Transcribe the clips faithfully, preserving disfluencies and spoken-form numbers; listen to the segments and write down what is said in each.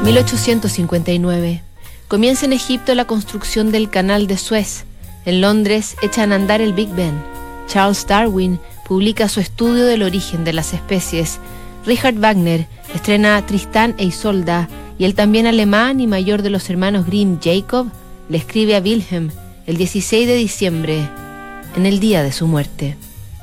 mil ochocientos cincuenta y nueve. Comienza en Egipto la construcción del Canal de Suez. En Londres echan a andar el Big Ben. Charles Darwin publica su estudio del origen de las especies. Richard Wagner estrena Tristán e Isolda, y el también alemán y mayor de los hermanos Grimm, Jacob, le escribe a Wilhelm el dieciséis de diciembre, en el día de su muerte.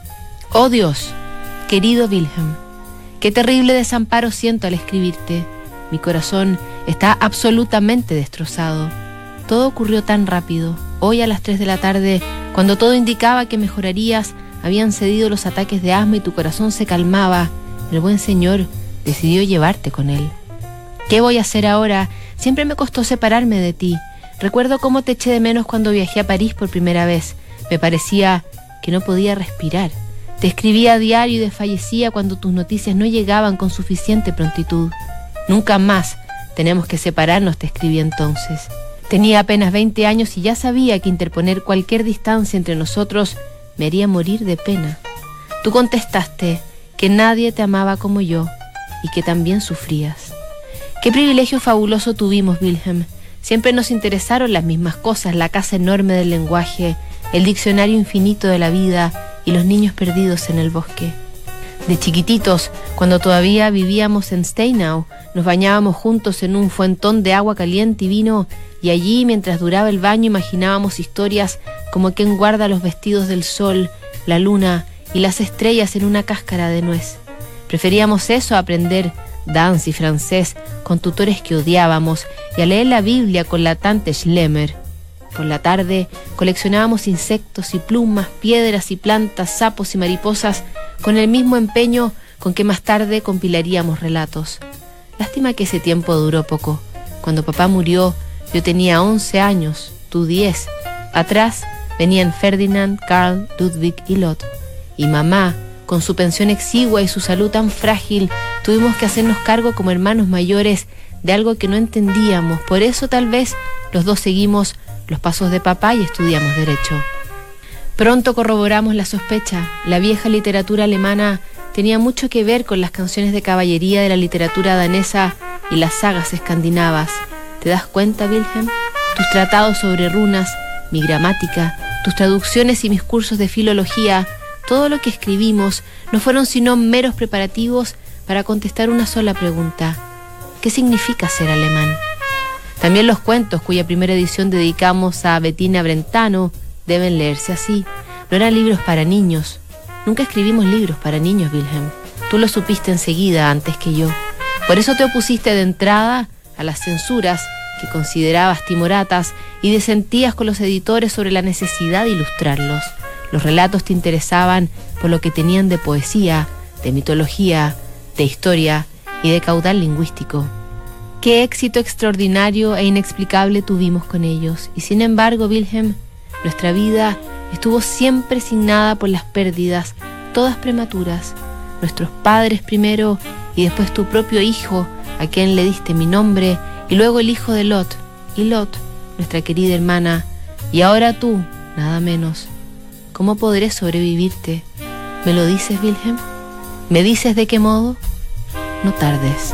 Oh Dios, querido Wilhelm, qué terrible desamparo siento al escribirte. Mi corazón está absolutamente destrozado. Todo ocurrió tan rápido. Hoy a las tres de la tarde, cuando todo indicaba que mejorarías, habían cedido los ataques de asma y tu corazón se calmaba. El buen Señor decidió llevarte con él. ¿Qué voy a hacer ahora? Siempre me costó separarme de ti. Recuerdo cómo te eché de menos cuando viajé a París por primera vez. Me parecía que no podía respirar. Te escribía a diario y desfallecía cuando tus noticias no llegaban con suficiente prontitud. Nunca más tenemos que separarnos, te escribí entonces. Tenía apenas veinte años y ya sabía que interponer cualquier distancia entre nosotros me haría morir de pena. Tú contestaste que nadie te amaba como yo y que también sufrías. Qué privilegio fabuloso tuvimos, Wilhelm. Siempre nos interesaron las mismas cosas: la casa enorme del lenguaje, el diccionario infinito de la vida y los niños perdidos en el bosque. De chiquititos, cuando todavía vivíamos en Steinau, nos bañábamos juntos en un fuentón de agua caliente y vino, y allí, mientras duraba el baño, imaginábamos historias como quien guarda los vestidos del sol, la luna y las estrellas en una cáscara de nuez. Preferíamos eso a aprender danza y francés con tutores que odiábamos y a leer la Biblia con la tante Schlemmer. Por la tarde coleccionábamos insectos y plumas, piedras y plantas, sapos y mariposas con el mismo empeño con que más tarde compilaríamos relatos. Lástima que ese tiempo duró poco. Cuando papá murió, yo tenía once años, tú diez. Atrás venían Ferdinand, Karl, Ludwig y Lot. Y mamá, con su pensión exigua y su salud tan frágil, tuvimos que hacernos cargo como hermanos mayores de algo que no entendíamos. Por eso tal vez los dos seguimos los pasos de papá y estudiamos Derecho. Pronto corroboramos la sospecha. La vieja literatura alemana tenía mucho que ver con las canciones de caballería de la literatura danesa y las sagas escandinavas. ¿Te das cuenta, Wilhelm? Tus tratados sobre runas, mi gramática, tus traducciones y mis cursos de filología, todo lo que escribimos no fueron sino meros preparativos para contestar una sola pregunta: ¿qué significa ser alemán? También los cuentos, cuya primera edición dedicamos a Bettina Brentano, deben leerse así. No eran libros para niños. Nunca escribimos libros para niños, Wilhelm. Tú lo supiste enseguida, antes que yo. Por eso te opusiste de entrada a las censuras que considerabas timoratas y disentías con los editores sobre la necesidad de ilustrarlos. Los relatos te interesaban por lo que tenían de poesía, de mitología, de historia y de caudal lingüístico. Qué éxito extraordinario e inexplicable tuvimos con ellos. Y sin embargo, Wilhelm, nuestra vida estuvo siempre signada por las pérdidas, todas prematuras. Nuestros padres primero y después tu propio hijo, a quien le diste mi nombre, y luego el hijo de Lot, y Lot, nuestra querida hermana, y ahora tú, nada menos. ¿Cómo podré sobrevivirte? ¿Me lo dices, Wilhelm? ¿Me dices de qué modo? No tardes.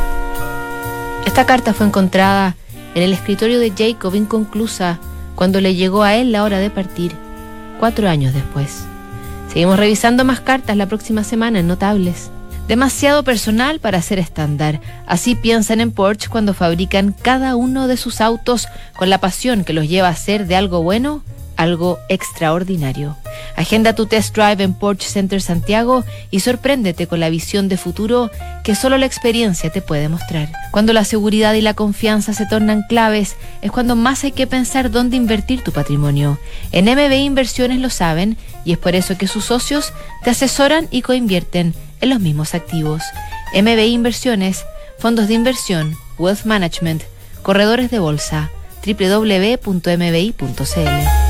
Esta carta fue encontrada en el escritorio de Jacob inconclusa cuando le llegó a él la hora de partir, cuatro años después. Seguimos revisando más cartas la próxima semana en Notables. Demasiado personal para ser estándar. Así piensan en Porsche cuando fabrican cada uno de sus autos con la pasión que los lleva a hacer de algo bueno algo extraordinario. Agenda tu test drive en Porsche Center Santiago y sorpréndete con la visión de futuro que solo la experiencia te puede mostrar. Cuando la seguridad y la confianza se tornan claves, es cuando más hay que pensar dónde invertir tu patrimonio. En M B I Inversiones lo saben y es por eso que sus socios te asesoran y coinvierten en los mismos activos. M B I Inversiones, fondos de inversión, wealth management, corredores de bolsa, doble u doble u doble u punto m b i punto c l.